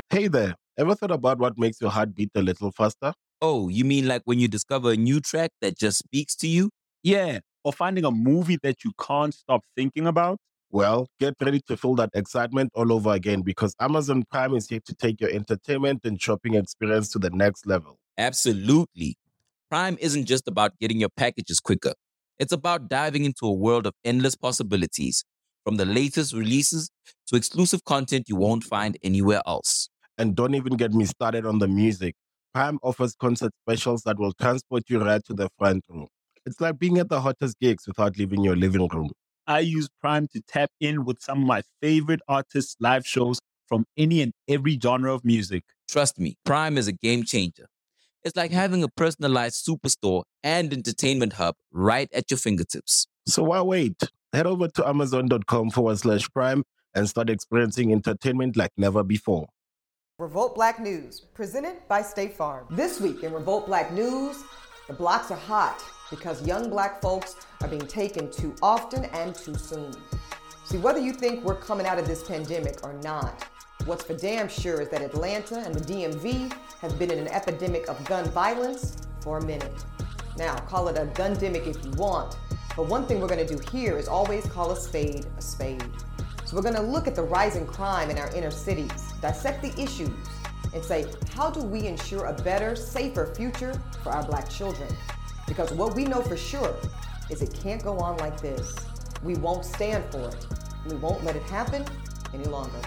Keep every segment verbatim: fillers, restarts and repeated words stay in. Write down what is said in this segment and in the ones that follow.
Hey there, ever thought about what makes your heart beat a little faster? Oh, you mean like when you discover a new track that just speaks to you? Yeah, or finding a movie that you can't stop thinking about. Well, get ready to feel that excitement all over again because Amazon Prime is here to take your entertainment and shopping experience to the next level. Absolutely. Prime isn't just about getting your packages quicker. It's about diving into a world of endless possibilities, from the latest releases to exclusive content you won't find anywhere else. And don't even get me started on the music. Prime offers concert specials that will transport you right to the front row. It's like being at the hottest gigs without leaving your living room. I use Prime to tap in with some of my favorite artists' live shows from any and every genre of music. Trust me, Prime is a game changer. It's like having a personalized superstore and entertainment hub right at your fingertips. So why wait? Head over to amazon.com forward slash prime and start experiencing entertainment like never before. Revolt Black News, presented by State Farm. This week in Revolt Black News, the blocks are hot because young black folks are being taken too often and too soon. See, whether you think we're coming out of this pandemic or not, what's for damn sure is that Atlanta and the D M V have been in an epidemic of gun violence for a minute. Now, call it a gundemic if you want, but one thing we're gonna do here is always call a spade a spade. So we're gonna look at the rising crime in our inner cities, dissect the issues, and say, how do we ensure a better, safer future for our black children? Because what we know for sure is it can't go on like this. We won't stand for it. We won't let it happen any longer.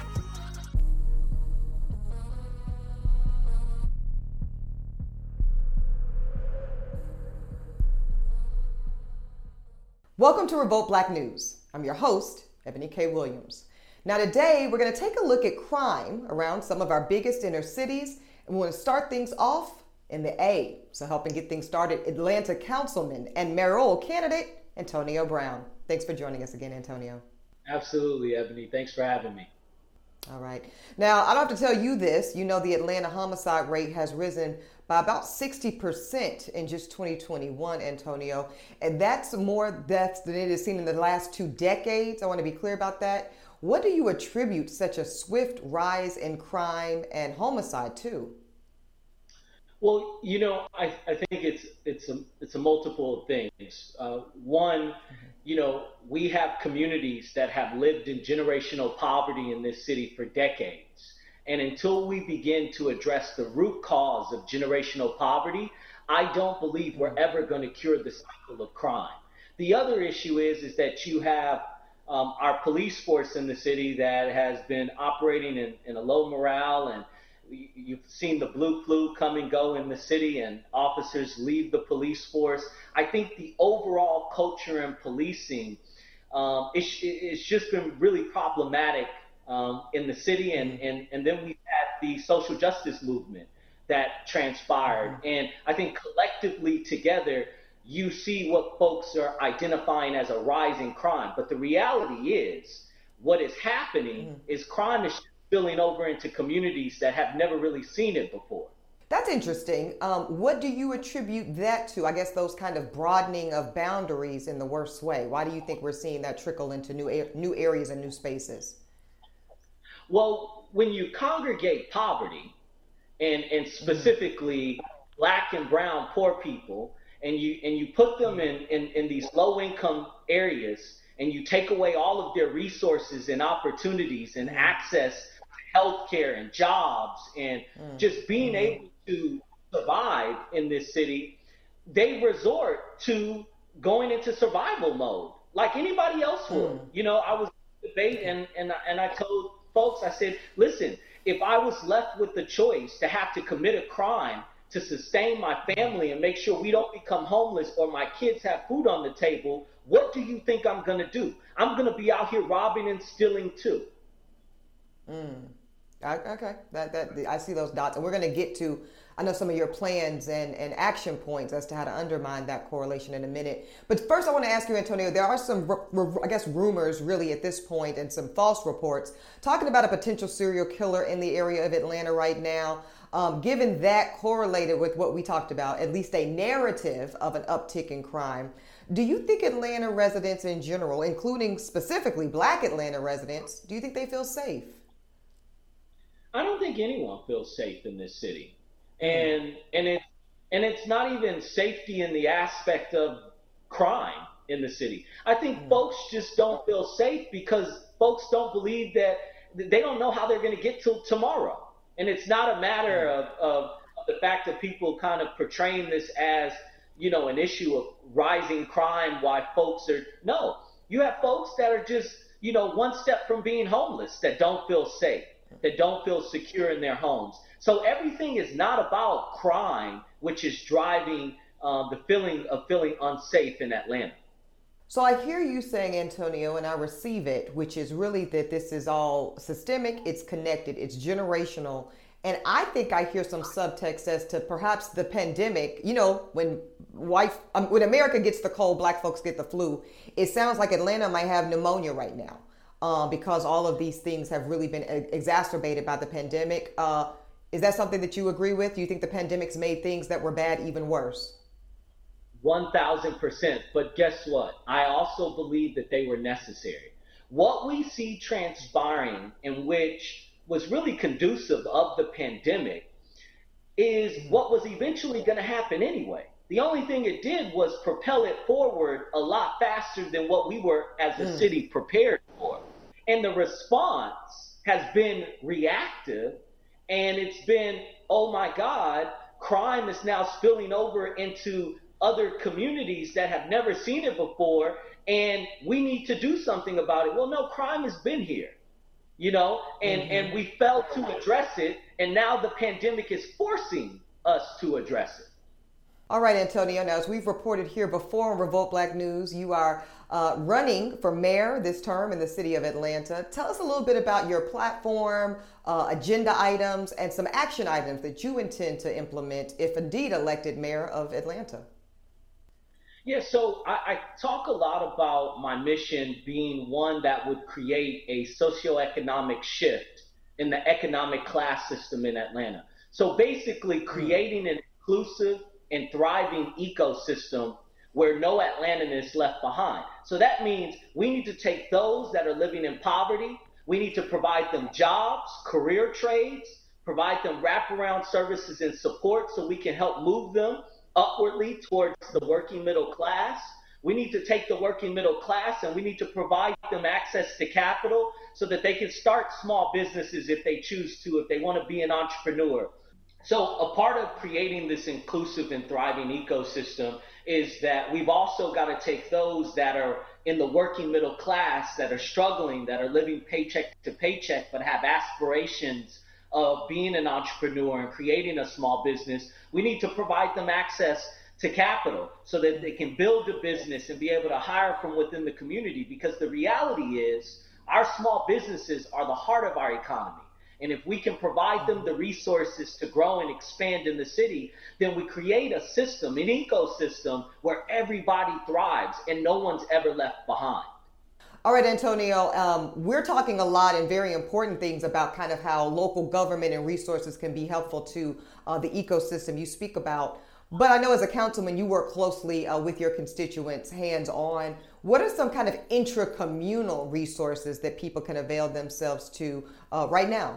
Welcome to Revolt Black News. I'm your host, Ebony K. Williams. Now today, we're gonna take a look at crime around some of our biggest inner cities, and we wanna start things off in the A. So helping get things started, Atlanta Councilman and mayoral candidate, Antonio Brown. Thanks for joining us again, Antonio. Absolutely, Ebony. Thanks for having me. All right. Now, I don't have to tell you this. You know the Atlanta homicide rate has risen by about sixty percent in just twenty twenty-one, Antonio. And that's more deaths than it has seen in the last two decades. I want to be clear about that. What do you attribute such a swift rise in crime and homicide to? Well, you know, I, I think it's it's a it's a multiple of things. Uh, one, you know, we have communities that have lived in generational poverty in this city for decades. And until we begin to address the root cause of generational poverty, I don't believe we're ever going to cure the cycle of crime. The other issue is, is that you have um, our police force in the city that has been operating in, in a low morale, and you've seen the blue flu come and go in the city and officers leave the police force. I think the overall culture in policing, um, it's, it's just been really problematic um, in the city. And, and, and then we've had the social justice movement that transpired. And I think collectively together, you see what folks are identifying as a rising crime. But the reality is, what is happening mm-hmm. is crime is spilling over into communities that have never really seen it before. That's interesting. Um, what do you attribute that to? I guess those kind of broadening of boundaries in the worst way. Why do you think we're seeing that trickle into new new areas and new spaces? Well, when you congregate poverty, and and specifically mm-hmm. Black and brown poor people, and you and you put them in, in, in these low income areas, and you take away all of their resources and opportunities and mm-hmm. access to healthcare and jobs and mm-hmm. just being mm-hmm. able to survive in this city, they resort to going into survival mode like anybody else would. Mm-hmm. You know, I was debating and, and, and I told folks, I said, listen, if I was left with the choice to have to commit a crime to sustain my family and make sure we don't become homeless or my kids have food on the table, what do you think I'm going to do? I'm going to be out here robbing and stealing too. Mm. Okay, that, that I see those dots. And we're going to get to, I know, some of your plans and, and action points as to how to undermine that correlation in a minute. But first I want to ask you, Antonio, there are some, I guess, rumors really at this point and some false reports talking about a potential serial killer in the area of Atlanta right now. Um, given that correlated with what we talked about, at least a narrative of an uptick in crime, do you think Atlanta residents in general, including specifically Black Atlanta residents, do you think they feel safe? I don't think anyone feels safe in this city. And and it and it's not even safety in the aspect of crime in the city. I think mm. folks just don't feel safe because folks don't believe that they don't know how they're going to get till tomorrow. And it's not a matter of, of the fact that people kind of portraying this as, you know, an issue of rising crime, why folks are, no, you have folks that are just, you know, one step from being homeless, that don't feel safe, that don't feel secure in their homes. So everything is not about crime, which is driving um, the feeling of feeling unsafe in Atlanta. So I hear you saying, Antonio, and I receive it, which is really that this is all systemic, it's connected, it's generational. And I think I hear some subtext as to perhaps the pandemic, you know, when white, um, when America gets the cold, black folks get the flu. It sounds like Atlanta might have pneumonia right now uh, because all of these things have really been exacerbated by the pandemic. Uh, is that something that you agree with? Do you think the pandemic's made things that were bad even worse? one thousand percent. But guess what? I also believe that they were necessary. What we see transpiring, in which was really conducive of the pandemic, is what was eventually going to happen anyway. The only thing it did was propel it forward a lot faster than what we were as a mm. city prepared for. And the response has been reactive, and it's been, oh my God, crime is now spilling over into other communities that have never seen it before, and we need to do something about it. Well, no, crime has been here. You know, and, mm-hmm. and we failed to address it, and now the pandemic is forcing us to address it. All right, Antonio, now as we've reported here before on Revolt Black News, you are uh, running for mayor this term in the city of Atlanta. Tell us a little bit about your platform, uh, agenda items, and some action items that you intend to implement if indeed elected mayor of Atlanta. Yeah, so I, I talk a lot about my mission being one that would create a socioeconomic shift in the economic class system in Atlanta. So basically creating an inclusive and thriving ecosystem where no Atlantan is left behind. So that means we need to take those that are living in poverty, we need to provide them jobs, career trades, provide them wraparound services and support so we can help move them upwardly towards the working middle class. We need to take the working middle class and we need to provide them access to capital so that they can start small businesses if they choose to, if they want to be an entrepreneur. So a part of creating this inclusive and thriving ecosystem is that we've also got to take those that are in the working middle class, that are struggling, that are living paycheck to paycheck, but have aspirations of being an entrepreneur and creating a small business. We need to provide them access to capital so that they can build a business and be able to hire from within the community, because the reality is our small businesses are the heart of our economy. And if we can provide them the resources to grow and expand in the city, then we create a system, an ecosystem where everybody thrives and no one's ever left behind. All right, Antonio, um, we're talking a lot and very important things about kind of how local government and resources can be helpful to uh, the ecosystem you speak about. But I know as a councilman, you work closely uh, with your constituents, hands-on. What are some kind of intra-communal resources that people can avail themselves to uh, right now?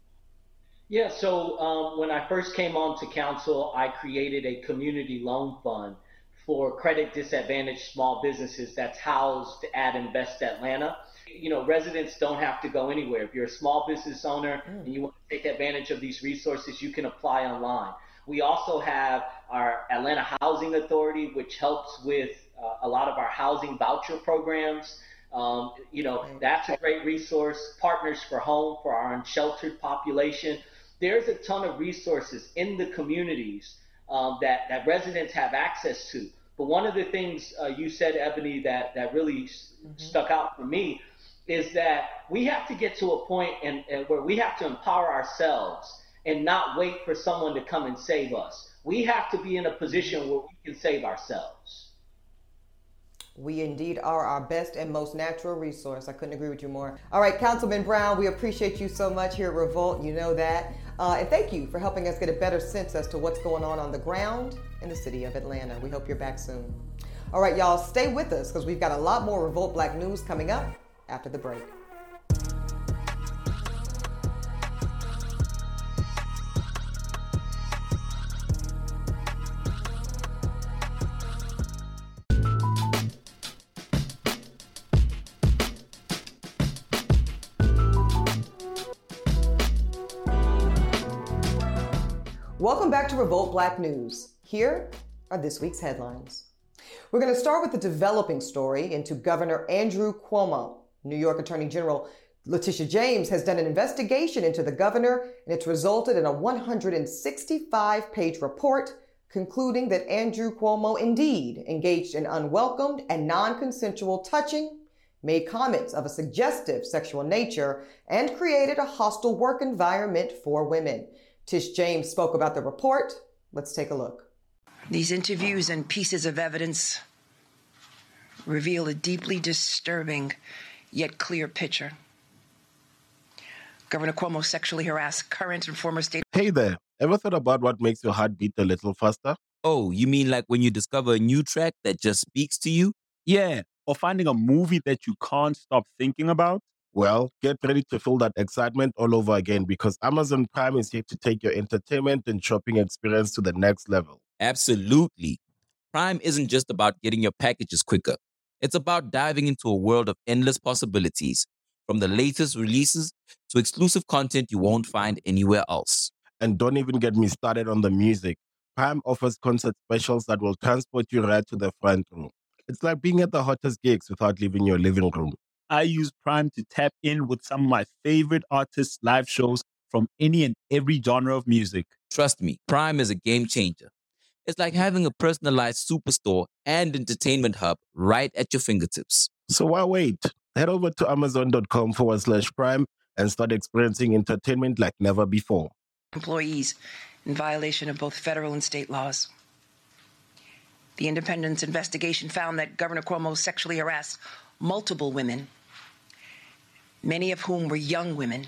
Yeah, so um, when I first came on to council, I created a community loan fund for credit disadvantaged small businesses that's housed at Invest Atlanta. You know, residents don't have to go anywhere. If you're a small business owner mm. and you want to take advantage of these resources, you can apply online. We also have our Atlanta Housing Authority, which helps with uh, a lot of our housing voucher programs. Um, you know, that's a great resource. Partners for Home for our unsheltered population. There's a ton of resources in the communities um, that, that residents have access to. But one of the things uh, you said, Ebony, that, that really mm-hmm. stuck out for me is that we have to get to a point in, in where we have to empower ourselves and not wait for someone to come and save us. We have to be in a position where we can save ourselves. We indeed are our best and most natural resource. I couldn't agree with you more. All right, Councilman Brown, we appreciate you so much here at Revolt. You know that. Uh, and thank you for helping us get a better sense as to what's going on on the ground in the city of Atlanta. We hope you're back soon. All right, y'all, stay with us because we've got a lot more Revolt Black News coming up after the break. Welcome back to Revolt Black News. Here are this week's headlines. We're going to start with the developing story into Governor Andrew Cuomo. New York Attorney General Letitia James has done an investigation into the governor, and it's resulted in a one hundred sixty-five page report concluding that Andrew Cuomo indeed engaged in unwelcomed and non-consensual touching, made comments of a suggestive sexual nature, and created a hostile work environment for women. Tish James spoke about the report. Let's take a look. These interviews and pieces of evidence reveal a deeply disturbing yet clear picture. Governor Cuomo sexually harassed current and former state. Hey there, ever thought about what makes your heart beat a little faster? Oh, you mean like when you discover a new track that just speaks to you? Yeah, or finding a movie that you can't stop thinking about? Well, get ready to feel that excitement all over again because Amazon Prime is here to take your entertainment and shopping experience to the next level. Absolutely. Prime isn't just about getting your packages quicker. It's about diving into a world of endless possibilities, from the latest releases to exclusive content you won't find anywhere else. And don't even get me started on the music. Prime offers concert specials that will transport you right to the front row. It's like being at the hottest gigs without leaving your living room. I use Prime to tap in with some of my favorite artists' live shows from any and every genre of music. Trust me, Prime is a game changer. It's like having a personalized superstore and entertainment hub right at your fingertips. So why wait? Head over to amazon.com forward slash prime and start experiencing entertainment like never before. Employees in violation of both federal and state laws. The Independence investigation found that Governor Cuomo sexually harassed multiple women, many of whom were young women,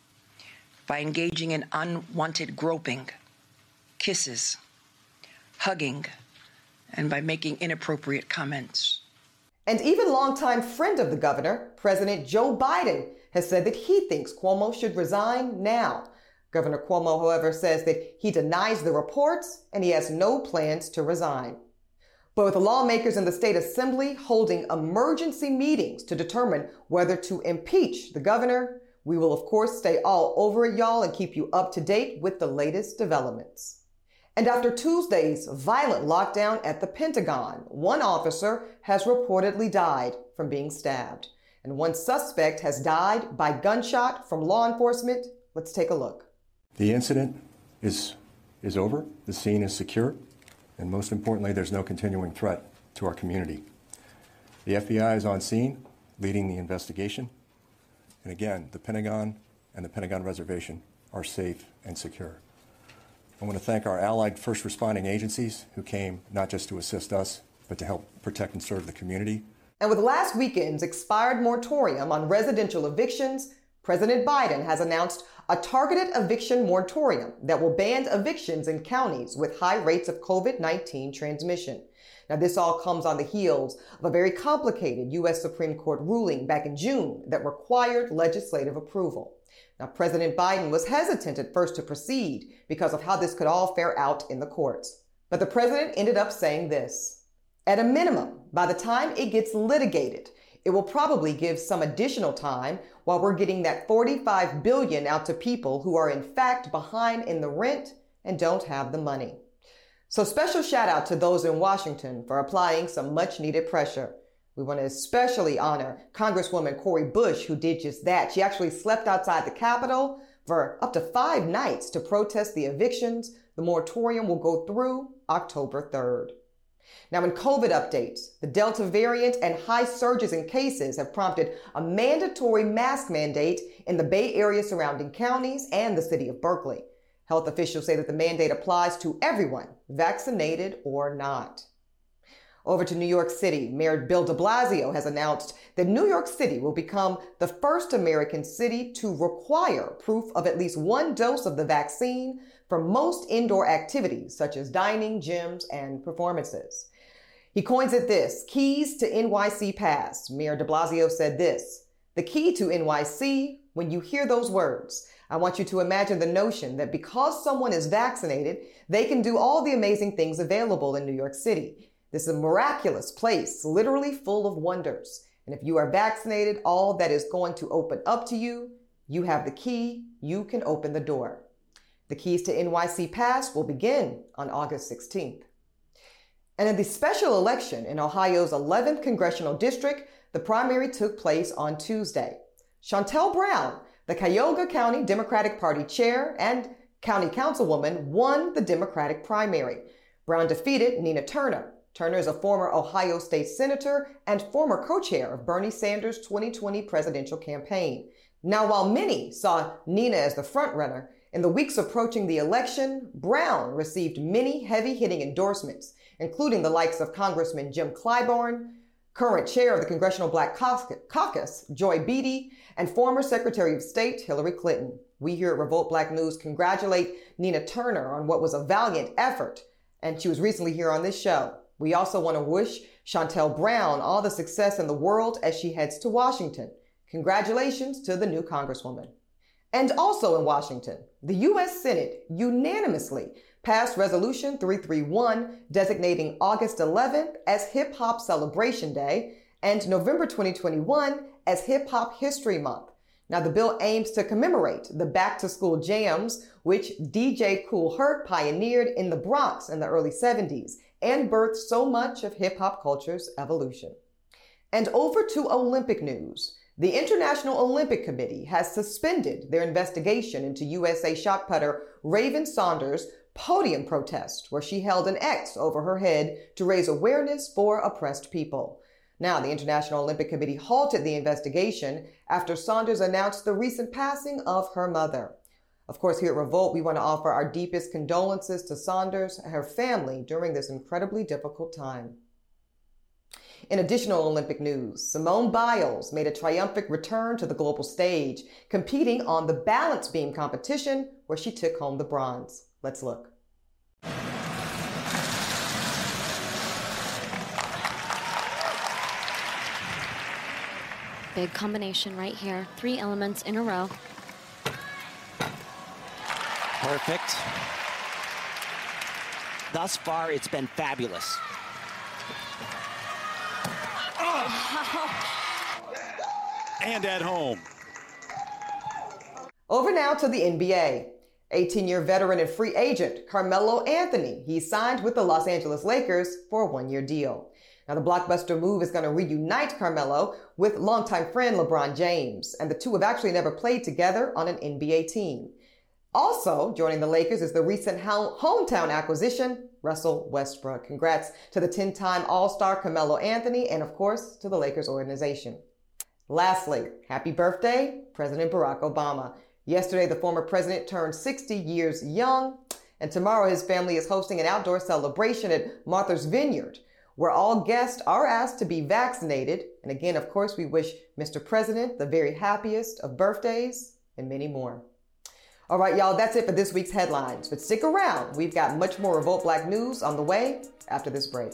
by engaging in unwanted groping, kisses, hugging, and by making inappropriate comments. And even longtime friend of the governor, President Joe Biden, has said that he thinks Cuomo should resign now. Governor Cuomo, however, says that he denies the reports and he has no plans to resign. But with the lawmakers in the state assembly holding emergency meetings to determine whether to impeach the governor, we will, of course, stay all over it, y'all, and keep you up to date with the latest developments. And after Tuesday's violent lockdown at the Pentagon, one officer has reportedly died from being stabbed. And one suspect has died by gunshot from law enforcement. Let's take a look. The incident is, is over. The scene is secure. And most importantly, there's no continuing threat to our community. The F B I is on scene, leading the investigation. And again, the Pentagon and the Pentagon Reservation are safe and secure. I want to thank our allied first responding agencies who came not just to assist us, but to help protect and serve the community. And with last weekend's expired moratorium on residential evictions, President Biden has announced a targeted eviction moratorium that will ban evictions in counties with high rates of COVID nineteen transmission. Now, this all comes on the heels of a very complicated U S Supreme Court ruling back in June that required legislative approval. Now, President Biden was hesitant at first to proceed because of how this could all fare out in the courts. But the president ended up saying this: at a minimum, by the time it gets litigated, it will probably give some additional time while we're getting that forty-five billion dollars out to people who are in fact behind in the rent and don't have the money. So special shout out to those in Washington for applying some much needed pressure. We want to especially honor Congresswoman Cori Bush, who did just that. She actually slept outside the Capitol for up to five nights to protest the evictions. The moratorium will go through October third. Now, in COVID updates, the Delta variant and high surges in cases have prompted a mandatory mask mandate in the Bay Area surrounding counties and the city of Berkeley. Health officials say that the mandate applies to everyone, vaccinated or not. Over to New York City, Mayor Bill de Blasio has announced that New York City will become the first American city to require proof of at least one dose of the vaccine for most indoor activities, such as dining, gyms, and performances. He coins it this: keys to N Y C Pass. Mayor de Blasio said this: the key to N Y C, when you hear those words, I want you to imagine the notion that because someone is vaccinated, they can do all the amazing things available in New York City. This is a miraculous place, literally full of wonders. And if you are vaccinated, all that is going to open up to you, you have the key, you can open the door. The Keys to N Y C Pass will begin on August sixteenth. And in the special election in Ohio's eleventh Congressional District, the primary took place on Tuesday. Shontel Brown, the Cuyahoga County Democratic Party chair and county councilwoman, won the Democratic primary. Brown defeated Nina Turner. Turner is a former Ohio State senator and former co-chair of Bernie Sanders' twenty twenty presidential campaign. Now, while many saw Nina as the frontrunner, in the weeks approaching the election, Brown received many heavy-hitting endorsements, including the likes of Congressman Jim Clyburn, current chair of the Congressional Black Caucus, Joy Beatty, and former Secretary of State Hillary Clinton. We here at Revolt Black News congratulate Nina Turner on what was a valiant effort, and she was recently here on this show. We also want to wish Shontel Brown all the success in the world as she heads to Washington. Congratulations to the new Congresswoman. And also in Washington, the U S Senate unanimously passed Resolution three thirty-one, designating August eleventh as Hip Hop Celebration Day and November twenty twenty-one as Hip Hop History Month. Now, the bill aims to commemorate the back-to-school jams, which D J Kool Herc pioneered in the Bronx in the early seventies and birthed so much of hip-hop culture's evolution. And over to Olympic news. The International Olympic Committee has suspended their investigation into U S A shot putter Raven Saunders' podium protest, where she held an X over her head to raise awareness for oppressed people. Now, the International Olympic Committee halted the investigation after Saunders announced the recent passing of her mother. Of course, here at Revolt, we want to offer our deepest condolences to Saunders and her family during this incredibly difficult time. In additional Olympic news, Simone Biles made a triumphant return to the global stage, competing on the balance beam competition where she took home the bronze. Let's look. Big combination right here. Three elements in a row. Perfect. Thus far, it's been fabulous. And at home. Over now to the N B A. eighteen-year veteran and free agent Carmelo Anthony. He signed with the Los Angeles Lakers for a one-year deal. Now, the blockbuster move is going to reunite Carmelo with longtime friend LeBron James, and the two have actually never played together on an N B A team. Also joining the Lakers is the recent hometown acquisition, Russell Westbrook. Congrats to the ten-time All-Star Carmelo Anthony and, of course, to the Lakers organization. Lastly, happy birthday, President Barack Obama. Yesterday, the former president turned sixty years young, and tomorrow his family is hosting an outdoor celebration at Martha's Vineyard, where all guests are asked to be vaccinated. And again, of course, we wish Mister President the very happiest of birthdays and many more. All right, y'all, that's it for this week's headlines. But stick around. We've got much more Revolt Black news on the way after this break.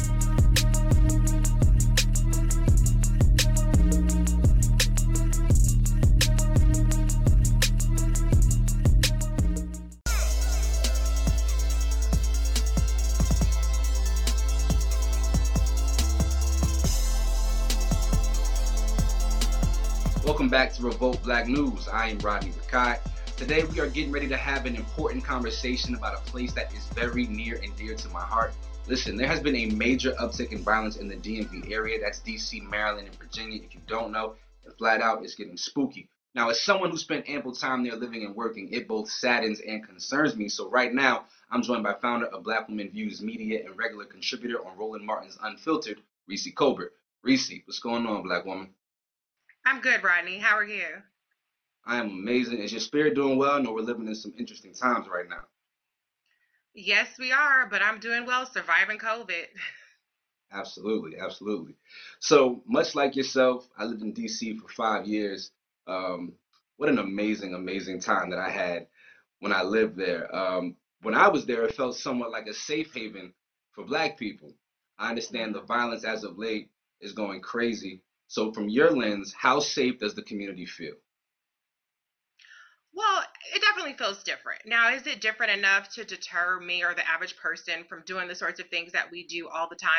Welcome back to Revolt Black News. I am Rodney Rakai. Today we are getting ready to have an important conversation about a place that is very near and dear to my heart. Listen, there has been a major uptick in violence in the D M V area. That's D C, Maryland, and Virginia. If you don't know, and flat out, it's getting spooky. Now, as someone who spent ample time there living and working, it both saddens and concerns me. So right now, I'm joined by founder of Black Women Views Media and regular contributor on Roland Martin's Unfiltered, Reese Colbert. Reese, what's going on, Black woman? I'm good, Rodney. How are you? I am amazing. Is your spirit doing well? I know we're living in some interesting times right now. Yes, we are, but I'm doing well, surviving COVID. Absolutely, absolutely. So much like yourself, I lived in D C for five years. Um, what an amazing, amazing time that I had when I lived there. Um, when I was there, it felt somewhat like a safe haven for Black people. I understand the violence as of late is going crazy. So from your lens, how safe does the community feel? Well, it definitely feels different. Now, is it different enough to deter me or the average person from doing the sorts of things that we do all the time?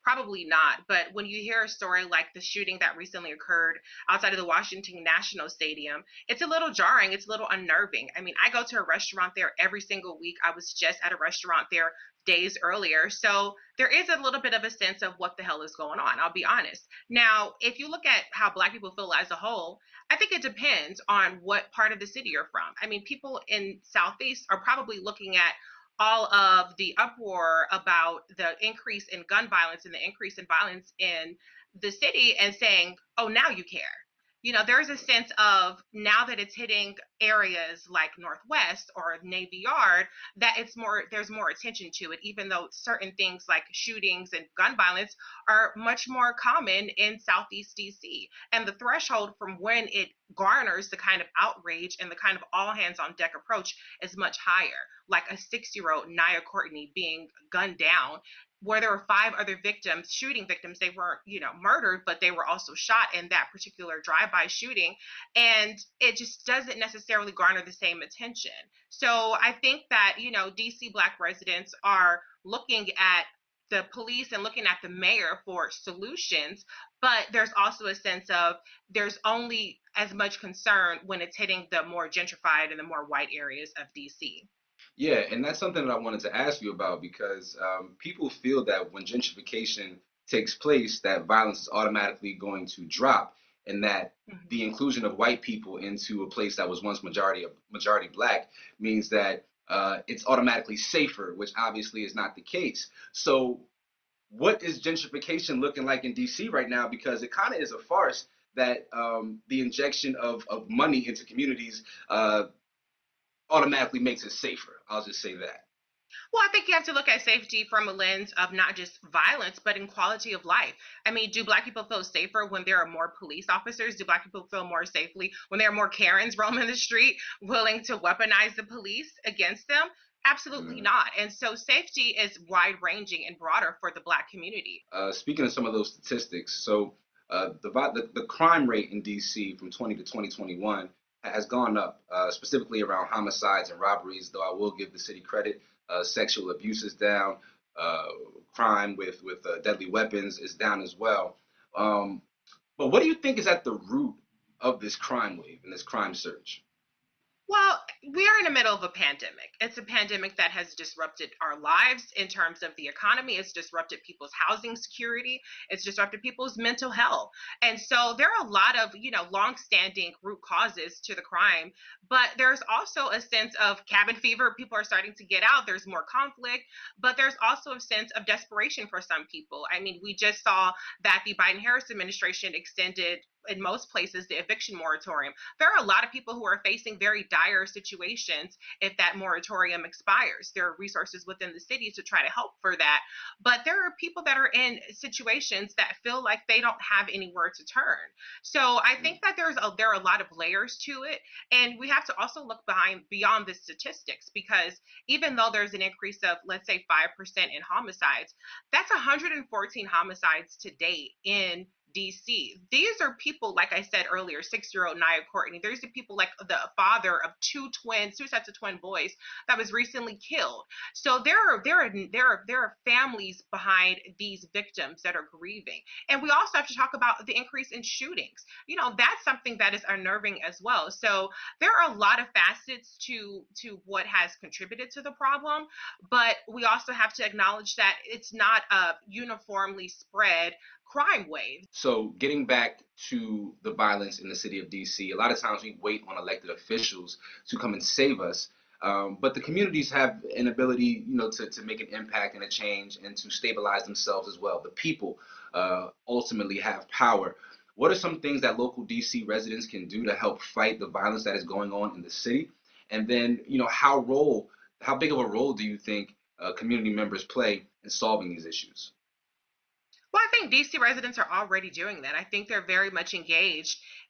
Probably not. But when you hear a story like the shooting that recently occurred outside of the Washington National Stadium, it's a little jarring. It's a little unnerving. I mean, I go to a restaurant there every single week. I was just at a restaurant there days earlier. So there is a little bit of a sense of what the hell is going on. I'll be honest. Now, if you look at how Black people feel as a whole, I think it depends on what part of the city you're from. I mean, people in Southeast are probably looking at all of the uproar about the increase in gun violence and the increase in violence in the city and saying, oh, now you care. You know, there's a sense of now that it's hitting areas like Northwest or Navy Yard, that it's more, there's more attention to it, even though certain things like shootings and gun violence are much more common in Southeast D C. And the threshold from when it garners the kind of outrage and the kind of all hands on deck approach is much higher. Like a six-year-old Nia Courtney being gunned down, where there were five other victims, shooting victims. They weren't, you know, murdered, but they were also shot in that particular drive-by shooting. And it just doesn't necessarily garner the same attention. So I think that, you know, D C Black residents are looking at the police and looking at the mayor for solutions, but there's also a sense of there's only as much concern when it's hitting the more gentrified and the more white areas of D C. Yeah, and that's something that I wanted to ask you about because um, people feel that when gentrification takes place, that violence is automatically going to drop, and that mm-hmm. the inclusion of white people into a place that was once majority majority Black means that uh, it's automatically safer, which obviously is not the case. So what is gentrification looking like in D C right now? Because it kind of is a farce that um, the injection of, of money into communities uh, automatically makes it safer. I'll just say that. Well, I think you have to look at safety from a lens of not just violence, but in quality of life. I mean, do Black people feel safer when there are more police officers? Do Black people feel more safely when there are more Karens roaming the street willing to weaponize the police against them? Absolutely mm-hmm. not. And so safety is wide ranging and broader for the Black community. Uh, speaking of some of those statistics, so uh, the, the the crime rate in D C from twenty to twenty twenty-one has gone up, uh, specifically around homicides and robberies, though I will give the city credit. Uh, sexual abuse is down, uh, crime with, with uh, deadly weapons is down as well. Um, but what do you think is at the root of this crime wave and this crime surge? Well, we are in the middle of a pandemic. It's a pandemic that has disrupted our lives in terms of the economy. It's disrupted people's housing security. It's disrupted people's mental health. And so there are a lot of, you know, longstanding root causes to the crime, but there's also a sense of cabin fever. People are starting to get out. There's more conflict, but there's also a sense of desperation for some people. I mean, we just saw that the Biden-Harris administration extended in most places the eviction moratorium. There are a lot of people who are facing very dire situations if that moratorium expires. There are resources within the city to try to help for that, but there are people that are in situations that feel like they don't have anywhere to turn. So I think that there's a, there are a lot of layers to it, and we have to also look behind beyond the statistics, because even though there's an increase of, let's say, five percent in homicides, that's one hundred fourteen homicides to date in D C. These are people, like I said earlier, six-year-old Nia Courtney. There's the people like the father of two twins, two sets of twin boys that was recently killed. So there are there are there are there are families behind these victims that are grieving. And we also have to talk about the increase in shootings. You know, that's something that is unnerving as well. So there are a lot of facets to to what has contributed to the problem, but we also have to acknowledge that it's not a uniformly spread crime wave. So getting back to the violence in the city of D C, a lot of times we wait on elected officials to come and save us. Um, but the communities have an ability, you know, to, to make an impact and a change and to stabilize themselves as well. The people uh, ultimately have power. What are some things that local D C residents can do to help fight the violence that is going on in the city? And then, you know, how role, how big of a role do you think uh, community members play in solving these issues? Well, I think D C residents are already doing that. I think they're very much engaged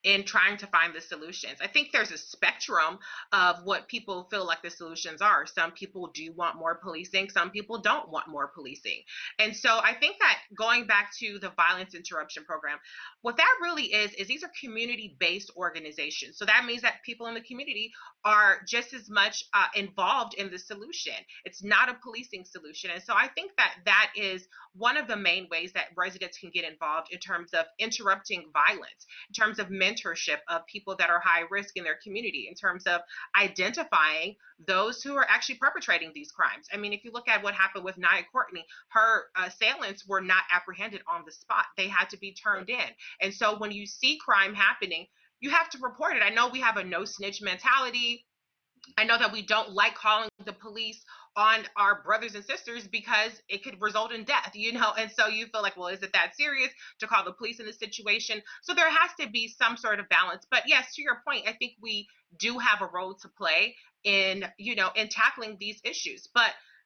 in trying to find the solutions. I think there's a spectrum of what people feel like the solutions are. Some people do want more policing, some people don't want more policing. And so I think that going back to the violence interruption program, what that really is, is these are community-based organizations. So that means that people in the community are just as much uh, involved in the solution. It's not a policing solution. And so I think that that is one of the main ways that residents can get involved in terms of interrupting violence, in terms of mentorship of people that are high risk in their community, in terms of identifying those who are actually perpetrating these crimes. I mean, if you look at what happened with Nia Courtney, her assailants were not apprehended on the spot. They had to be turned in. And so when you see crime happening, you have to report it. I know we have a no snitch mentality. I know that we don't like calling the police on our brothers and sisters because it could result in death, you know? And so you feel like, well, is it that serious to call the police in this situation? So there has to be some sort of balance. But yes, to your point, I think we do have a role to play in, you know, in tackling these issues. But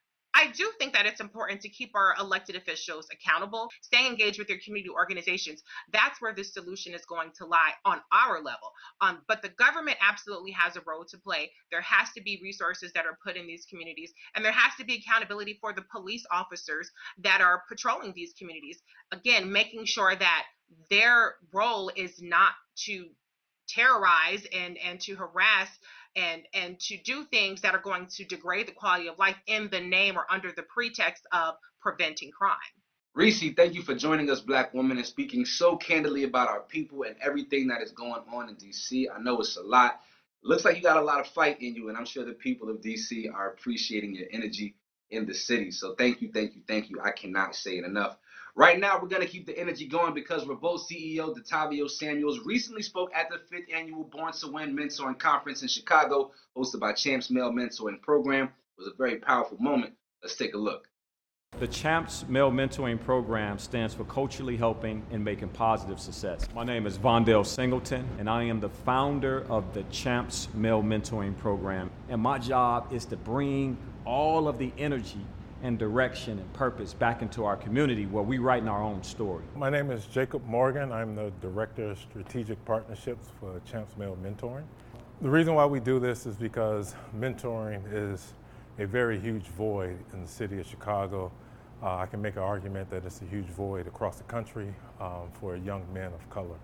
I do think that it's important to keep our elected officials accountable, stay engaged with their community organizations. That's where the solution is going to lie on our level. Um, but the government absolutely has a role to play. There has to be resources that are put in these communities, and there has to be accountability for the police officers that are patrolling these communities. Again, making sure that their role is not to terrorize and, and to harass and and to do things that are going to degrade the quality of life in the name or under the pretext of preventing crime. Reese, thank you for joining us, Black woman, and speaking so candidly about our people and everything that is going on in D C. I know it's a lot. Looks like you got a lot of fight in you, and I'm sure the people of D C are appreciating your energy in the city. So thank you, thank you, thank you. I cannot say it enough. Right now, we're going to keep the energy going because Revolt C E O Detavio Samuels recently spoke at the fifth Annual Born to Win Mentoring Conference in Chicago, hosted by Champs Male Mentoring Program. It was a very powerful moment. Let's take a look. The Champs Male Mentoring Program stands for Culturally Helping and Making Positive Success. My name is Vondell Singleton, and I am the founder of the Champs Male Mentoring Program. And my job is to bring all of the energy and direction and purpose back into our community where we write our own story. My name is Jacob Morgan. I'm the Director of Strategic Partnerships for Champs Male Mentoring. The reason why we do this is because mentoring is a very huge void in the city of Chicago. Uh, I can make an argument that it's a huge void across the country um, for young men of color.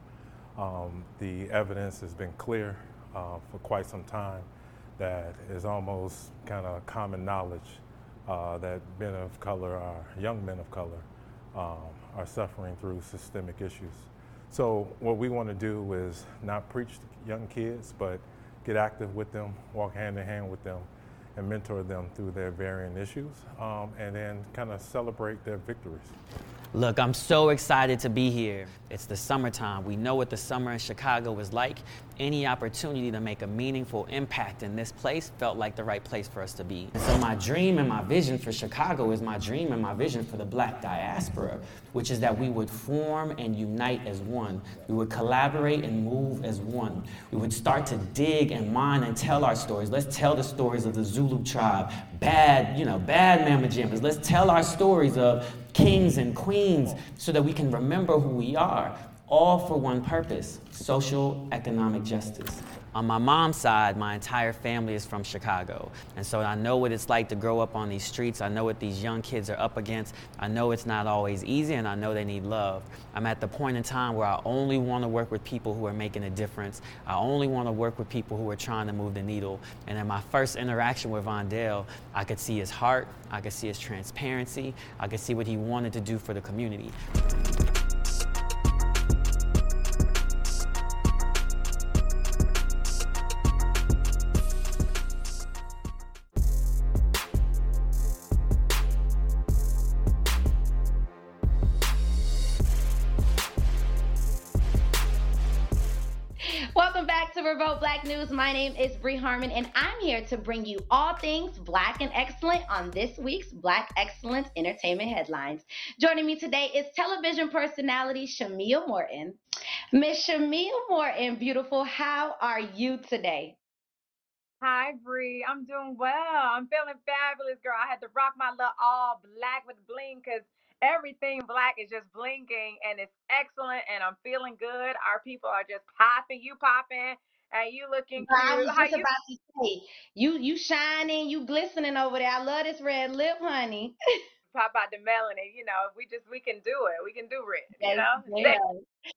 Um, the evidence has been clear uh, for quite some time that is almost kind of common knowledge Uh, that men of color, are, young men of color, um, are suffering through systemic issues. So what we want to do is not preach to young kids, but get active with them, walk hand in hand with them, and mentor them through their varying issues, um, and then kind of celebrate their victories. Look, I'm so excited to be here. It's the summertime. We know what the summer in Chicago is like. Any opportunity to make a meaningful impact in this place felt like the right place for us to be. And so my dream and my vision for Chicago is my dream and my vision for the Black diaspora, which is that we would form and unite as one. We would collaborate and move as one. We would start to dig and mine and tell our stories. Let's tell the stories of the Zulu tribe, bad, you know, bad Mama Jammas. Let's tell our stories of kings and queens so that we can remember who we are, all for one purpose: social economic justice. On my mom's side, my entire family is from Chicago. And so I know what it's like to grow up on these streets. I know what these young kids are up against. I know it's not always easy, and I know they need love. I'm at the point in time where I only want to work with people who are making a difference. I only want to work with people who are trying to move the needle. And in my first interaction with Vondell, I could see his heart, I could see his transparency, I could see what he wanted to do for the community. Welcome back to Revolt Black News. My name is Bree Harmon, and I'm here to bring you all things Black and excellent on this week's Black Excellence Entertainment Headlines. Joining me today is television personality Shamea Morton. Miss Shamea Morton, beautiful, how are you today? Hi, Bree. I'm doing well. I'm feeling fabulous, girl. I had to rock my little all black with bling because Everything black is just blinking and it's excellent and I'm feeling good. Our people are just popping, you popping, and you looking But I cute. was How just you? about to say, you you shining, you glistening over there. I love this red lip, honey. Pop out the melanin, you know, we just we can do it. We can do red, you Yes, know? Sexy. ma'am.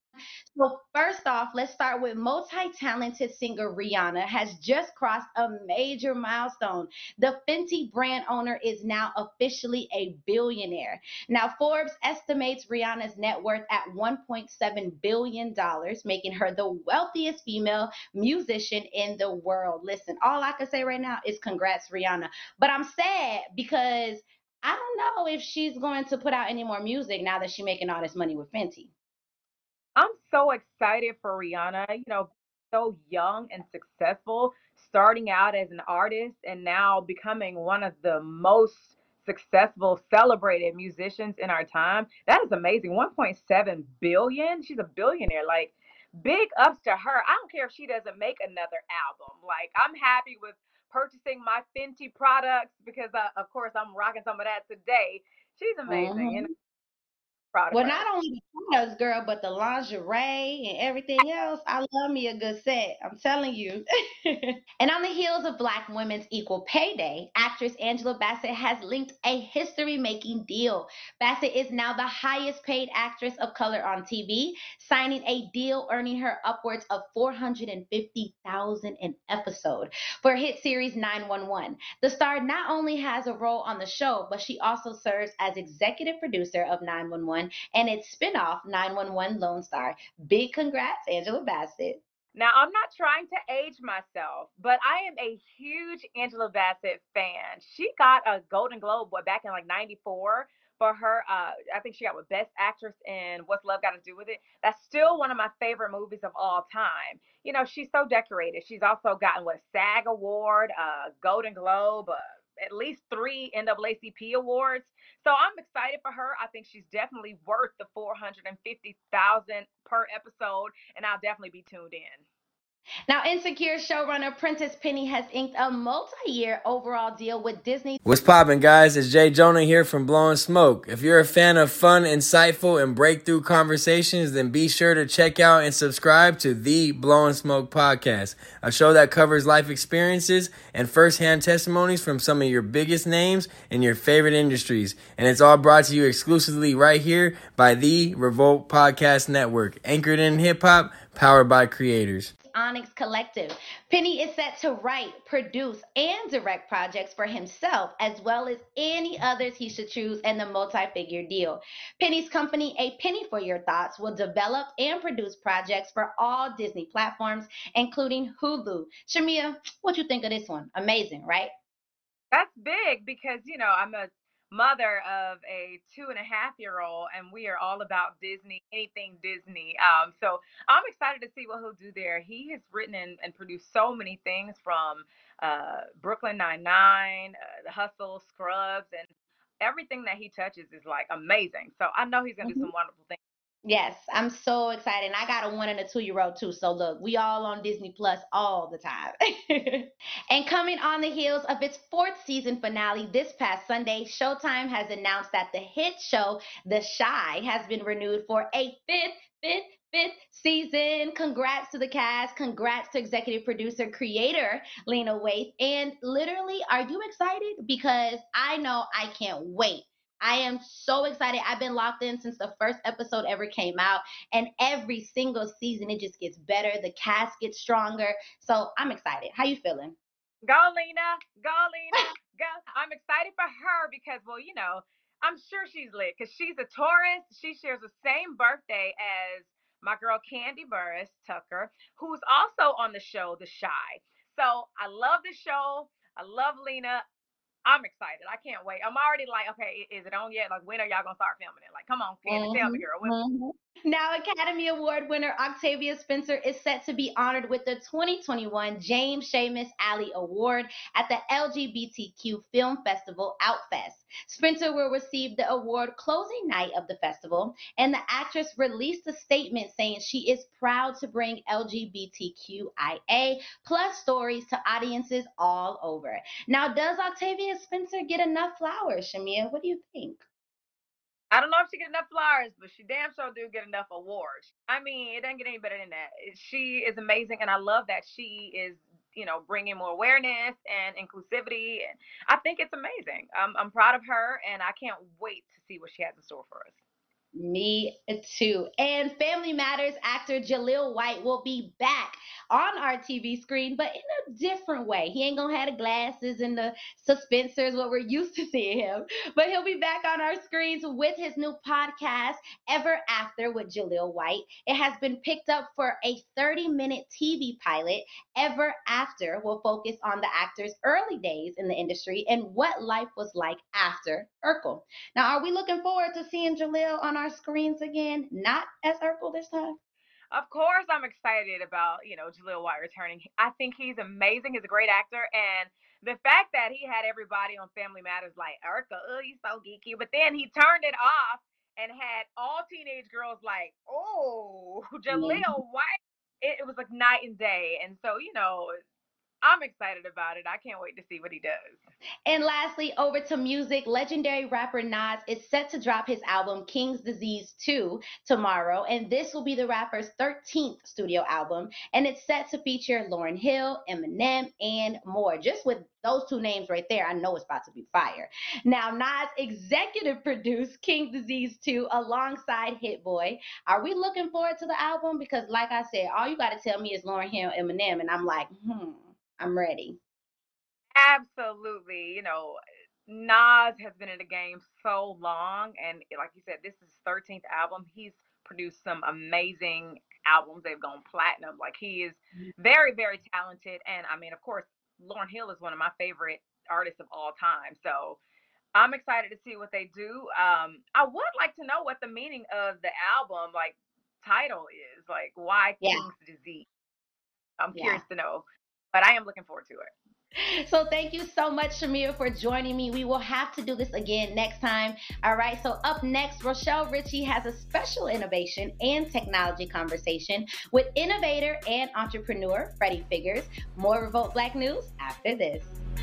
So first off, let's start with multi-talented singer Rihanna has just crossed a major milestone. The Fenty brand owner is now officially a billionaire. Now Forbes estimates Rihanna's net worth at one point seven billion dollars, making her the wealthiest female musician in the world. Listen, all I can say right now is congrats, Rihanna. But I'm sad because I don't know if she's going to put out any more music now that she's making all this money with Fenty. I'm so excited for Rihanna, you know, so young and successful, starting out as an artist and now becoming one of the most successful, celebrated musicians in our time. That is amazing. one point seven billion. She's a billionaire. Like, big ups to her. I don't care if she doesn't make another album. Like, I'm happy with purchasing my Fenty products because, uh, of course, I'm rocking some of that today. She's amazing. You know, Mhm. proud of Well, her. not only the products, girl, but the lingerie and everything else. I love me a good set. I'm telling you. And on the heels of Black Women's Equal Pay Day, actress Angela Bassett has linked a history-making deal. Bassett is now the highest paid actress of color on T V, signing a deal earning her upwards of four hundred fifty thousand dollars an episode for hit series nine one one. The star not only has a role on the show, but she also serves as executive producer of nine one one and its spin-off nine one one Lone Star. Big congrats, Angela Bassett. Now, I'm not trying to age myself, but I am a huge Angela Bassett fan. She got a Golden Globe what, back in like ninety-four for her. Uh, I think she got what Best Actress in What's Love Got to Do with It. That's still one of my favorite movies of all time. You know, she's so decorated. She's also gotten what SAG Award, uh, Golden Globe, uh, at least three N double A C P awards. So I'm excited for her. I think she's definitely worth the four hundred fifty thousand dollars per episode, and I'll definitely be tuned in. Now, Insecure showrunner Prentice Penny has inked a multi-year overall deal with Disney. What's poppin', guys? It's Jay Jonah here from Blowing Smoke. If you're a fan of fun, insightful, and breakthrough conversations, then be sure to check out and subscribe to the Blowing Smoke podcast, a show that covers life experiences and firsthand testimonies from some of your biggest names in your favorite industries. And it's all brought to you exclusively right here by the Revolt Podcast Network, anchored in hip-hop, powered by creators. Onyx Collective. Penny is set to write, produce, and direct projects for himself, as well as any others he should choose in the multi-figure deal. Penny's company, A Penny for Your Thoughts, will develop and produce projects for all Disney platforms, including Hulu. Shamia, what you think of this one? Amazing, right? That's big because, you know, I'm a mother of a two and a half year old and we are all about Disney, anything Disney. Um, so I'm excited to see what he'll do there. He has written and, and produced so many things from uh, Brooklyn Nine-Nine, uh, The Hustle, Scrubs, and everything that he touches is like amazing. So I know he's going to Mm-hmm. do some wonderful things. Yes, I'm so excited. And I got a one and a two year old too. So look, we all on Disney Plus all the time. And coming on the heels of its fourth season finale this past Sunday, Showtime has announced that the hit show The Chi has been renewed for a fifth, fifth, fifth season. Congrats to the cast. Congrats to executive producer, creator Lena Waithe. And literally, are you excited? Because I know I can't wait. I am so excited. I've been locked in since the first episode ever came out, and every single season it just gets better. The cast gets stronger. So I'm excited. How you feeling? Go, Lena. Go, Lena. Go. I'm excited for her because, well, you know, I'm sure she's lit because she's a Taurus. She shares the same birthday as my girl Candy Burris Tucker, who's also on the show The Chi. So I love the show. I love Lena. I'm excited. I can't wait. I'm already like, okay, is it on yet? Like, when are y'all gonna start filming it? Like, come on, Candy, mm-hmm. tell me, girl. When- mm-hmm. Now, Academy Award winner Octavia Spencer is set to be honored with the twenty twenty-one James Seamus Alley Award at the L G B T Q Film Festival Outfest. Spencer will receive the award closing night of the festival, and the actress released a statement saying she is proud to bring L G B T Q I A plus stories to audiences all over. Now, does Octavia Spencer get enough flowers, Shamia? What do you think? I don't know if she get enough flowers, but she damn sure do get enough awards. I mean, it doesn't get any better than that. She is amazing, and I love that she is, you know, bringing more awareness and inclusivity, and I think it's amazing. I'm I'm proud of her, and I can't wait to see what she has in store for us. Me too. And Family Matters actor Jaleel White will be back on our T V screen, but in a different way. He ain't gonna have the glasses and the suspensors, what we're used to seeing him. But he'll be back on our screens with his new podcast, Ever After with Jaleel White. It has been picked up for a thirty minute T V pilot. Ever After will focus on the actor's early days in the industry and what life was like after Urkel. Now, are we looking forward to seeing Jaleel on our screens again, not as Urkel this time? Of course, I'm excited about, you know, Jaleel White returning. I think he's amazing. He's a great actor. And the fact that he had everybody on Family Matters like, Urkel, oh, he's so geeky. But then he turned it off and had all teenage girls like, oh, Jaleel Yeah. White. It, it was like night and day. And so, you know, I'm excited about it. I can't wait to see what he does. And lastly, over to music. Legendary rapper Nas is set to drop his album King's Disease two tomorrow, and this will be the rapper's thirteenth studio album, and it's set to feature Lauryn Hill, Eminem, and more. Just with those two names right there, I know it's about to be fire. Now, Nas executive produced King's Disease two alongside Hit Boy. Are we looking forward to the album? Because like I said, all you got to tell me is Lauryn Hill, Eminem, and I'm like, hmm, I'm ready. Absolutely. You know, Nas has been in the game so long, and like you said, this is his thirteenth album. He's produced some amazing albums. They've gone platinum. Like, he is very, very talented. And I mean, of course, Lauryn Hill is one of my favorite artists of all time. So I'm excited to see what they do. Um, I would like to know what the meaning of the album, like, title is. Like, why Yeah. King's Disease? I'm Yeah. curious to know, but I am looking forward to it. So thank you so much, Shamir, for joining me. We will have to do this again next time. All right. So up next, Rochelle Ritchie has a special innovation and technology conversation with innovator and entrepreneur Freddie Figures. More Revolt Black News after this.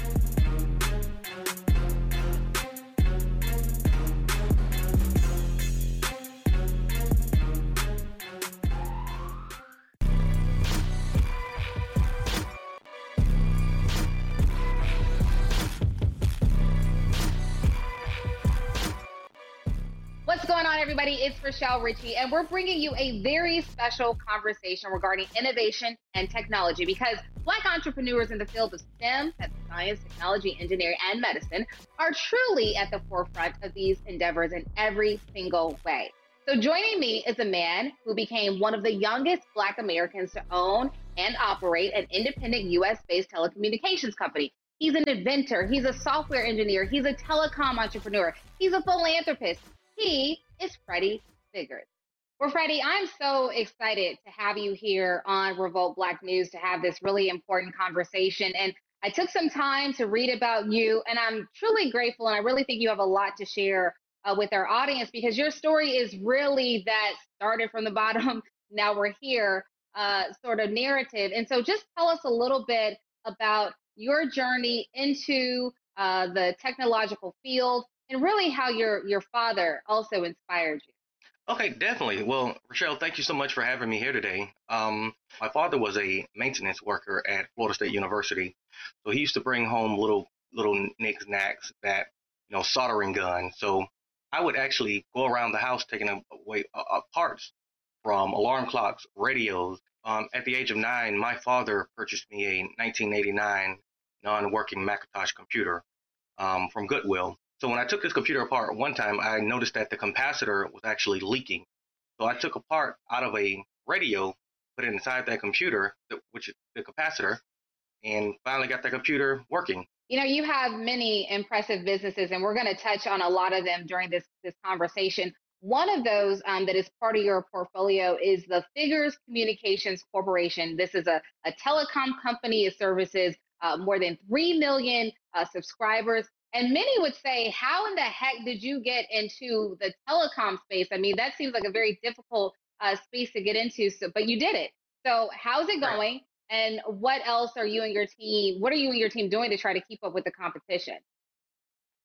What's going on, everybody? It's Rochelle Ritchie, and we're bringing you a very special conversation regarding innovation and technology, because Black entrepreneurs in the field of STEM, that's science, technology, engineering, and medicine, are truly at the forefront of these endeavors in every single way. So joining me is a man who became one of the youngest Black Americans to own and operate an independent U S-based telecommunications company. He's an inventor, he's a software engineer, he's a telecom entrepreneur, he's a philanthropist. He is Freddie Figures. Well, Freddie, I'm so excited to have you here on Revolt Black News to have this really important conversation. And I took some time to read about you, and I'm truly grateful, and I really think you have a lot to share uh, with our audience, because your story is really that started from the bottom, now we're here uh, sort of narrative. And so just tell us a little bit about your journey into uh, the technological field, and really how your your father also inspired you. Okay, definitely. Well, Rochelle, thank you so much for having me here today. Um, my father was a maintenance worker at Florida State University, so he used to bring home little little knicks knacks, that you know, soldering gun. So I would actually go around the house taking away uh, uh, parts from alarm clocks, radios. Um, at the age of nine, my father purchased me a nineteen eighty-nine non-working Macintosh computer um, from Goodwill. So when I took this computer apart one time, I noticed that the capacitor was actually leaking. So I took a part out of a radio, put it inside that computer, which is the capacitor, and finally got the computer working. You know, you have many impressive businesses, and we're going to touch on a lot of them during this, this conversation. One of those um, that is part of your portfolio is the Figures Communications Corporation. This is a, a telecom company. It services uh, more than three million uh, subscribers. And many would say, how in the heck did you get into the telecom space? I mean, that seems like a very difficult uh, space to get into, so, but you did it. So how's it going? And what else are you and your team, what are you and your team doing to try to keep up with the competition?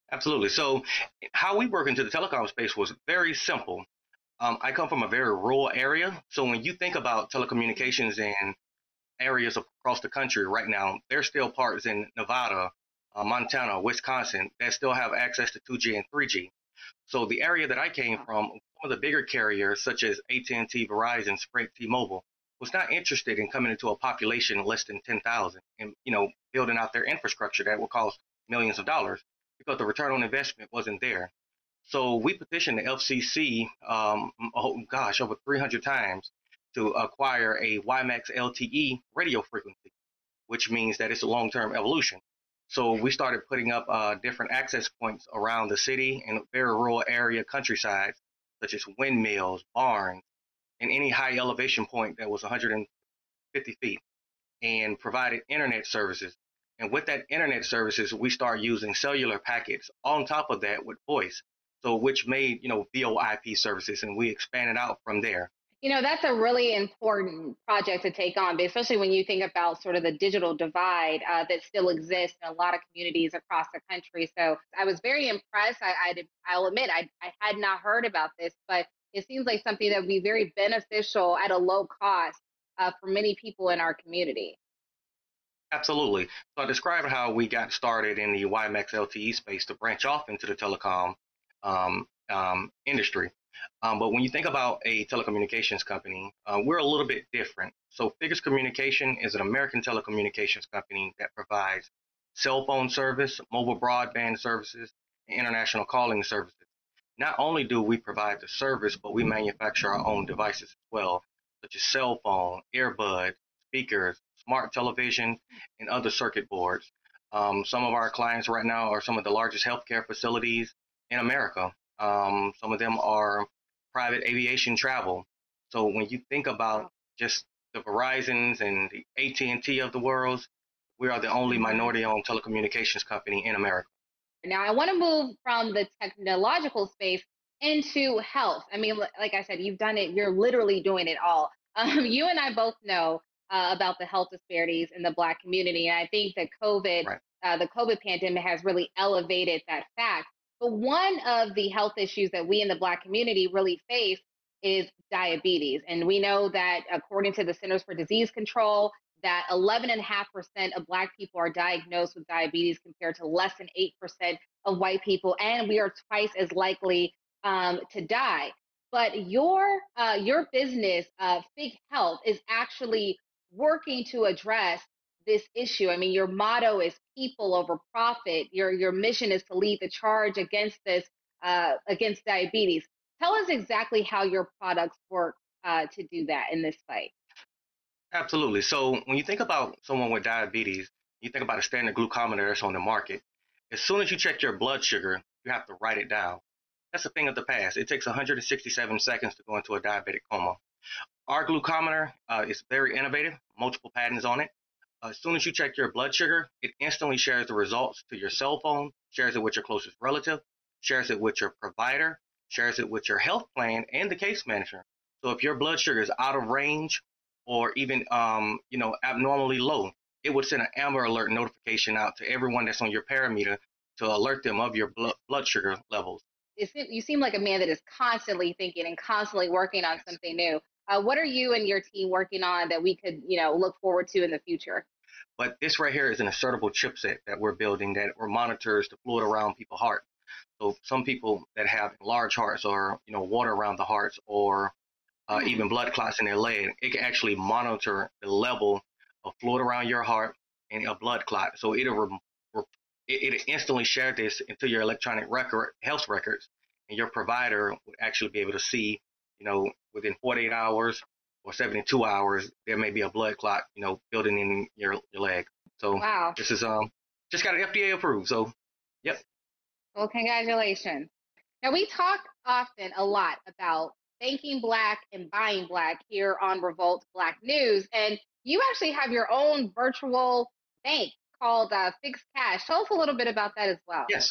Absolutely. So how we work into the telecom space was very simple. Um, I come from a very rural area. So when you think about telecommunications in areas across the country right now, there's still parts in Nevada, uh, Montana, Wisconsin that still have access to two G and three G. So the area that I came from, some of the bigger carriers such as A T and T, Verizon, Sprint, T-Mobile, was not interested in coming into a population less than ten thousand and, you know, building out their infrastructure that will cost millions of dollars because the return on investment wasn't there. So we petitioned the F C C, um, oh gosh, over three hundred times to acquire a WiMAX L T E radio frequency, which means that it's a long-term evolution. So we started putting up uh, different access points around the city and very rural area countryside, such as windmills, barns, and any high elevation point that was one hundred fifty feet, and provided internet services. And with that internet services, we start using cellular packets on top of that with voice. So which made, you know, V O I P services, and we expanded out from there. You know, that's a really important project to take on, especially when you think about sort of the digital divide uh, that still exists in a lot of communities across the country. So I was very impressed. I, I did, I'll admit, I, I had not heard about this, but it seems like something that would be very beneficial at a low cost uh, for many people in our community. Absolutely. So I described how we got started in the WiMAX L T E space to branch off into the telecom um, um, industry. Um, but when you think about a telecommunications company, uh, we're a little bit different. So Figures Communication is an American telecommunications company that provides cell phone service, mobile broadband services, and international calling services. Not only do we provide the service, but we manufacture our own devices as well, such as cell phone, earbuds, speakers, smart television, and other circuit boards. Um, some of our clients right now are some of the largest healthcare facilities in America. Um, some of them are private aviation travel. So when you think about just the Verizons and the A T and T of the world, we are the only minority-owned telecommunications company in America. Now, I want to move from the technological space into health. I mean, like I said, you've done it. You're literally doing it all. Um, you and I both know uh, about the health disparities in the Black community. And I think that COVID, right. uh, the COVID pandemic has really elevated that fact. But one of the health issues that we in the Black community really face is diabetes. And we know that according to the Centers for Disease Control, that eleven point five percent of Black people are diagnosed with diabetes compared to less than eight percent of white people. And we are twice as likely um, to die. But your uh, your business, uh, Fig Health, is actually working to address this issue. I mean, your motto is people over profit. Your your mission is to lead the charge against this, uh, against diabetes. Tell us exactly how your products work uh, to do that in this fight. Absolutely. So when you think about someone with diabetes, you think about a standard glucometer that's on the market. As soon as you check your blood sugar, you have to write it down. That's a thing of the past. It takes one hundred sixty-seven seconds to go into a diabetic coma. Our glucometer uh, is very innovative, multiple patents on it. Uh, as soon as you check your blood sugar, it instantly shares the results to your cell phone, shares it with your closest relative, shares it with your provider, shares it with your health plan and the case manager. So if your blood sugar is out of range or even, um, you know, abnormally low, it would send an Amber Alert notification out to everyone that's on your parameter to alert them of your blood, blood sugar levels. It's, you seem like a man that is constantly thinking and constantly working on something new. Uh, what are you and your team working on that we could, you know, look forward to in the future? But this right here is an assertable chipset that we're building that monitors the fluid around people's heart. So some people that have large hearts or, you know, water around the hearts or uh, mm-hmm. even blood clots in their leg, it can actually monitor the level of fluid around your heart and a blood clot. So it'll re- re- it, it instantly share this into your electronic record, health records, and your provider would actually be able to see, you know, within forty-eight hours or seventy-two hours, there may be a blood clot, you know, building in your, your leg. So wow. This is um just got an F D A approved. So, yep. Well, congratulations. Now, we talk often a lot about thinking Black and buying Black here on Revolt Black News. And you actually have your own virtual bank called uh, Fix Cash. Tell us a little bit about that as well. Yes.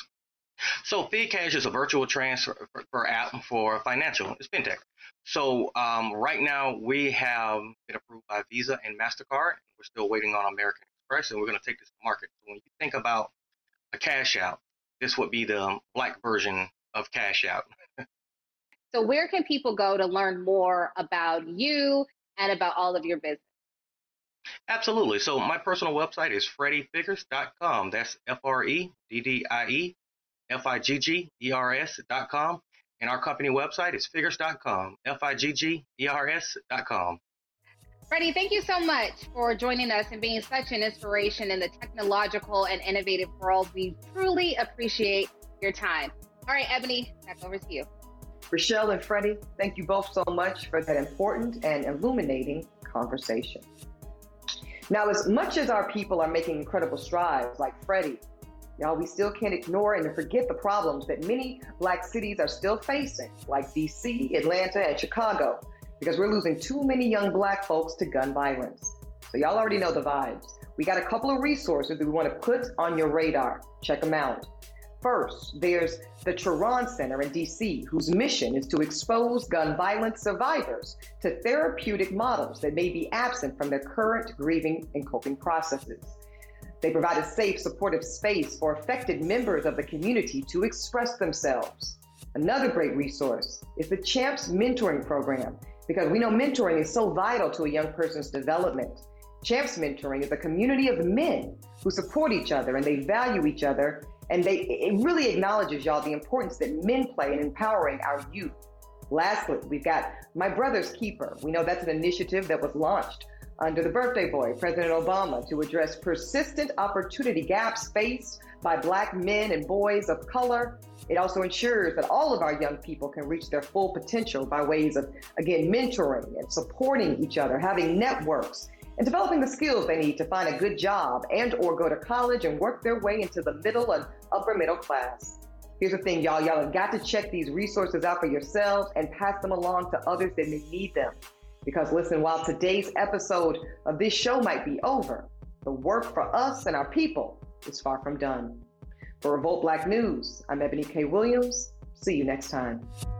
So FigCash is a virtual transfer app for financial. It's fintech. So um, right now we have been approved by Visa and MasterCard. We're still waiting on American Express, and we're going to take this to market. So when you think about a cash out, this would be the black version of Cash Out. So where can people go to learn more about you and about all of your business? Absolutely. So my personal website is freddie figgers dot com. That's F R E D D I E F I G G E R S dot com. And our company website is figgers dot com, F I G G E R S dot com. Freddie, thank you so much for joining us and being such an inspiration in the technological and innovative world. We truly appreciate your time. All right, Ebony, back over to you. Rochelle and Freddie, thank you both so much for that important and illuminating conversation. Now, as much as our people are making incredible strides, like Freddie, y'all, we still can't ignore and forget the problems that many Black cities are still facing, like D C, Atlanta, and Chicago, because we're losing too many young Black folks to gun violence. So y'all already know the vibes. We got a couple of resources that we want to put on your radar. Check them out. First, there's the Turan Center in D C, whose mission is to expose gun violence survivors to therapeutic models that may be absent from their current grieving and coping processes. They provide a safe, supportive space for affected members of the community to express themselves. Another great resource is the CHAMPS Mentoring Program, because we know mentoring is so vital to a young person's development. CHAMPS Mentoring is a community of men who support each other and they value each other, and they it really acknowledges, y'all, the importance that men play in empowering our youth. Lastly, we've got My Brother's Keeper. We know that's an initiative that was launched under the birthday boy, President Obama, to address persistent opportunity gaps faced by Black men and boys of color. It also ensures that all of our young people can reach their full potential by ways of, again, mentoring and supporting each other, having networks, and developing the skills they need to find a good job and or go to college and work their way into the middle and upper middle class. Here's the thing, y'all. Y'all have got to check these resources out for yourselves and pass them along to others that may need them. Because listen, while today's episode of this show might be over, the work for us and our people is far from done. For Revolt Black News, I'm Ebony K. Williams. See you next time.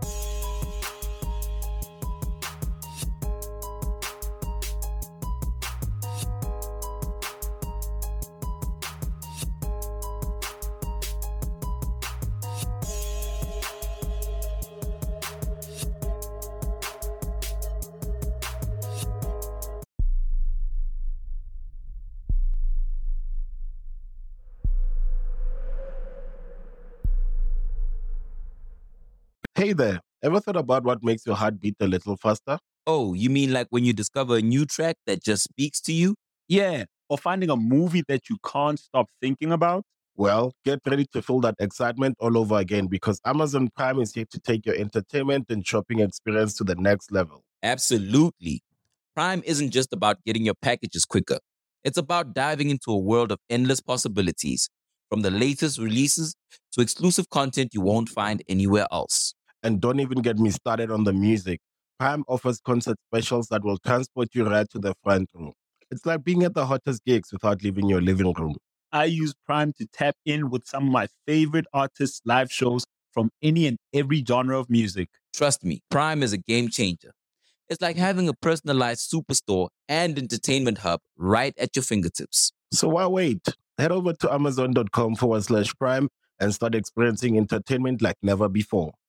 Hey there, ever thought about what makes your heart beat a little faster? Oh, you mean like when you discover a new track that just speaks to you? Yeah, or finding a movie that you can't stop thinking about? Well, get ready to feel that excitement all over again, because Amazon Prime is here to take your entertainment and shopping experience to the next level. Absolutely. Prime isn't just about getting your packages quicker. It's about diving into a world of endless possibilities, from the latest releases to exclusive content you won't find anywhere else. And don't even get me started on the music. Prime offers concert specials that will transport you right to the front row. It's like being at the hottest gigs without leaving your living room. I use Prime to tap in with some of my favorite artists' live shows from any and every genre of music. Trust me, Prime is a game changer. It's like having a personalized superstore and entertainment hub right at your fingertips. So why wait? Head over to amazon.com forward slash prime and start experiencing entertainment like never before.